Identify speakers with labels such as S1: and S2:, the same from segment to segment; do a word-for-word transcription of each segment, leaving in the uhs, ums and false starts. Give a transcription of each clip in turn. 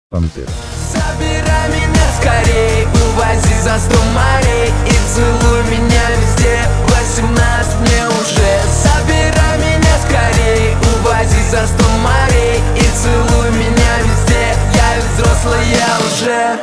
S1: Пантера.
S2: Забирай меня скорей, увози за сто морей и целуй меня везде. Восемнадцать мне уже. Забирай меня скорей, увози за сто морей и целуй меня везде. Я ведь взрослая уже.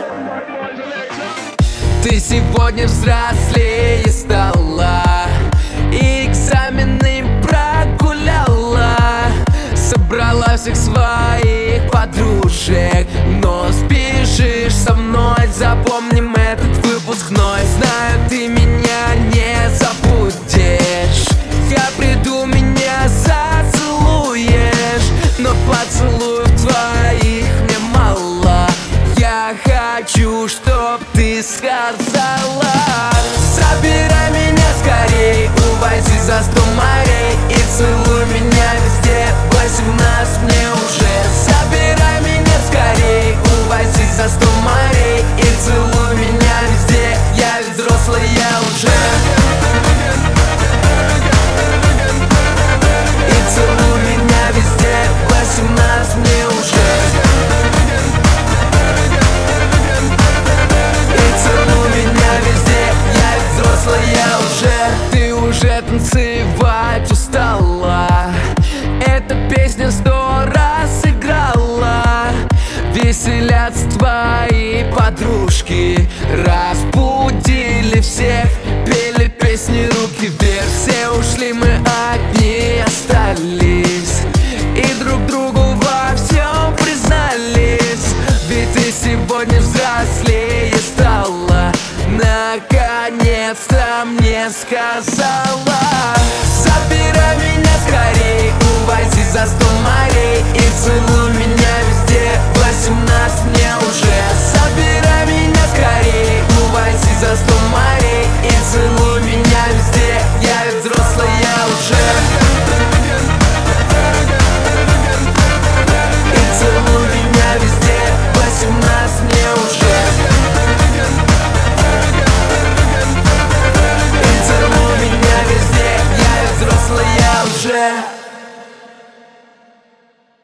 S2: Ты сегодня взрослее стала и экзамены прогуляла. Собрала всех своих подружек, но спешишь со мной. Запомним этот выпускной. Знаю, ты меня не забудешь. Я приду, меня зацелуешь, но поцелуев твоих мне мало. Я хочу, чтоб ты сказала: забирай меня скорей, увози за сто морей и целуй меня везде. Восемнадцать мне уже. Забирай меня скорей, увози за сто морей и целуй меня везде. Я ведь взрослая уже. И целуй меня везде. Восемнадцать мне уже. И целуй меня везде. Я ведь взрослая уже. Ты уже танцевать устала. Эта песня сто раз играла. Веселятся твои подружки, разбудили всех, пели песни руки вверх. Все ушли, мы одни остались и друг другу во всем признались. Ведь ты сегодня взрослее стала. Наконец-то мне сказала: забирай меня скорей, увози за сто морей и целуй меня везде. Восемнадцать мне уже. Забирай меня скорей, увози за сто морей и целуй меня везде. Я ведь взрослая уже. И целуй меня везде. Восемнадцать мне уже. И целуй меня везде. Я ведь взрослая уже.